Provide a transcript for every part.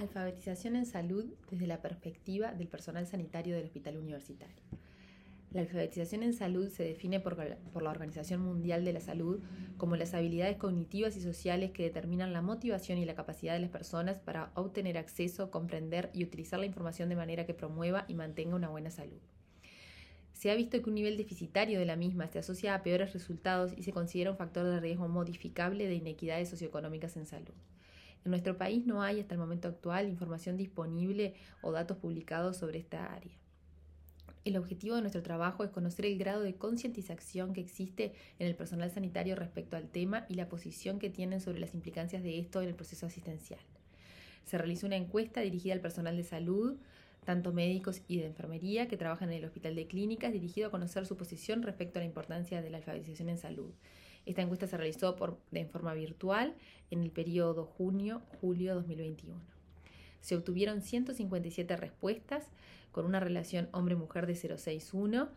Alfabetización en salud desde la perspectiva del personal sanitario del hospital universitario. La alfabetización en salud se define por la Organización Mundial de la Salud como las habilidades cognitivas y sociales que determinan la motivación y la capacidad de las personas para obtener acceso, comprender y utilizar la información de manera que promueva y mantenga una buena salud. Se ha visto que un nivel deficitario de la misma se asocia a peores resultados y se considera un factor de riesgo modificable de inequidades socioeconómicas en salud. En nuestro país no hay hasta el momento actual información disponible o datos publicados sobre esta área. El objetivo de nuestro trabajo es conocer el grado de concientización que existe en el personal sanitario respecto al tema y la posición que tienen sobre las implicancias de esto en el proceso asistencial. Se realizó una encuesta dirigida al personal de salud, tanto médicos y de enfermería, que trabajan en el Hospital de Clínicas, dirigido a conocer su posición respecto a la importancia de la alfabetización en salud. Esta encuesta se realizó de forma virtual en el periodo junio-julio 2021. Se obtuvieron 157 respuestas con una relación hombre-mujer de 0,61.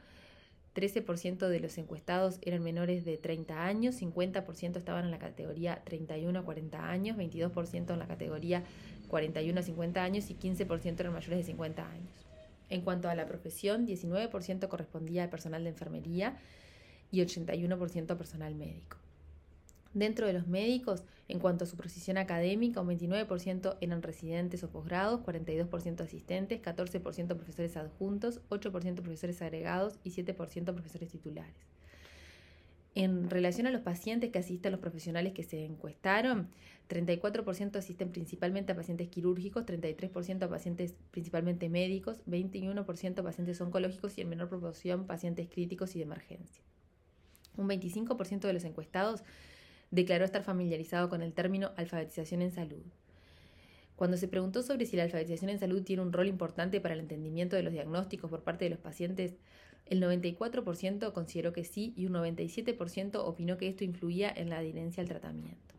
13% de los encuestados eran menores de 30 años, 50% estaban en la categoría 31 a 40 años, 22% en la categoría 41 a 50 años y 15% eran mayores de 50 años. En cuanto a la profesión, 19% correspondía al personal de enfermería y 81% a personal médico. Dentro de los médicos, en cuanto a su posición académica, un 29% eran residentes o posgrados, 42% asistentes, 14% profesores adjuntos, 8% profesores agregados y 7% profesores titulares. En relación a los pacientes que asisten a los profesionales que se encuestaron, 34% asisten principalmente a pacientes quirúrgicos, 33% a pacientes principalmente médicos, 21% a pacientes oncológicos y en menor proporción pacientes críticos y de emergencia. Un 25% de los encuestados declaró estar familiarizado con el término alfabetización en salud. Cuando se preguntó sobre si la alfabetización en salud tiene un rol importante para el entendimiento de los diagnósticos por parte de los pacientes, el 94% consideró que sí y un 97% opinó que esto influía en la adherencia al tratamiento.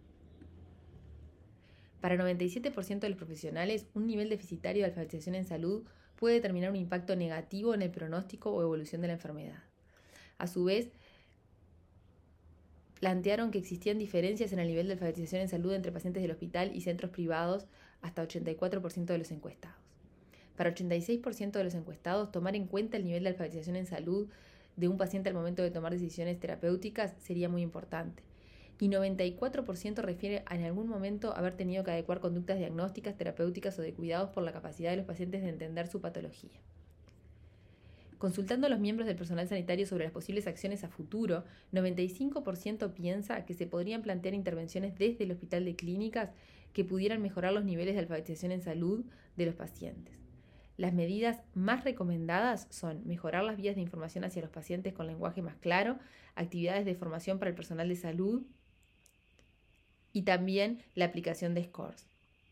Para el 97% de los profesionales, un nivel deficitario de alfabetización en salud puede determinar un impacto negativo en el pronóstico o evolución de la enfermedad. A su vez, plantearon que existían diferencias en el nivel de alfabetización en salud entre pacientes del hospital y centros privados, hasta 84% de los encuestados. Para 86% de los encuestados, tomar en cuenta el nivel de alfabetización en salud de un paciente al momento de tomar decisiones terapéuticas sería muy importante. Y 94% refiere a en algún momento haber tenido que adecuar conductas diagnósticas, terapéuticas o de cuidados por la capacidad de los pacientes de entender su patología. Consultando a los miembros del personal sanitario sobre las posibles acciones a futuro, 95% piensa que se podrían plantear intervenciones desde el Hospital de Clínicas que pudieran mejorar los niveles de alfabetización en salud de los pacientes. Las medidas más recomendadas son mejorar las vías de información hacia los pacientes con lenguaje más claro, actividades de formación para el personal de salud y también la aplicación de scores.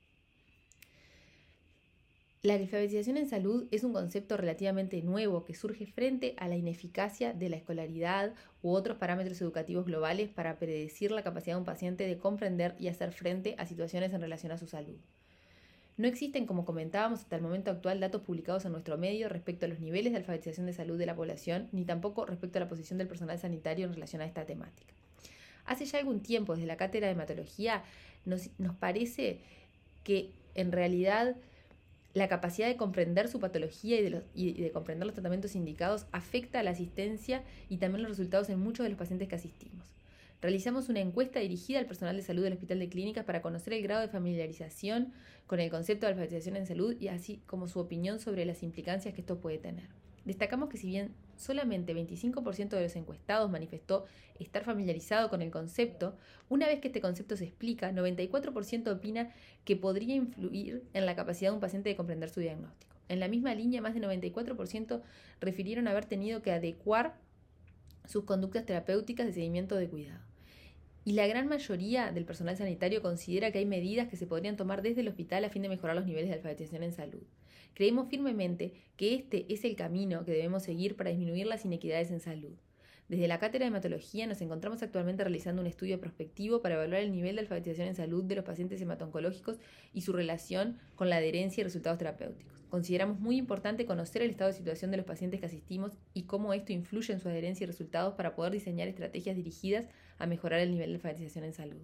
La alfabetización en salud es un concepto relativamente nuevo que surge frente a la ineficacia de la escolaridad u otros parámetros educativos globales para predecir la capacidad de un paciente de comprender y hacer frente a situaciones en relación a su salud. No existen, como comentábamos hasta el momento actual, datos publicados en nuestro medio respecto a los niveles de alfabetización de salud de la población, ni tampoco respecto a la posición del personal sanitario en relación a esta temática. Hace ya algún tiempo, desde la cátedra de hematología, nos parece que en realidad la capacidad de comprender su patología y de comprender los tratamientos indicados afecta a la asistencia y también los resultados en muchos de los pacientes que asistimos. Realizamos una encuesta dirigida al personal de salud del Hospital de Clínicas para conocer el grado de familiarización con el concepto de alfabetización en salud y así como su opinión sobre las implicancias que esto puede tener. Destacamos que si bien solamente 25% de los encuestados manifestó estar familiarizado con el concepto, una vez que este concepto se explica, 94% opina que podría influir en la capacidad de un paciente de comprender su diagnóstico. En la misma línea, más del 94% refirieron haber tenido que adecuar sus conductas terapéuticas de seguimiento de cuidado. Y la gran mayoría del personal sanitario considera que hay medidas que se podrían tomar desde el hospital a fin de mejorar los niveles de alfabetización en salud. Creemos firmemente que este es el camino que debemos seguir para disminuir las inequidades en salud. Desde la cátedra de hematología nos encontramos actualmente realizando un estudio prospectivo para evaluar el nivel de alfabetización en salud de los pacientes hemato-oncológicos y su relación con la adherencia y resultados terapéuticos. Consideramos muy importante conocer el estado de situación de los pacientes que asistimos y cómo esto influye en su adherencia y resultados para poder diseñar estrategias dirigidas a mejorar el nivel de alfabetización en salud.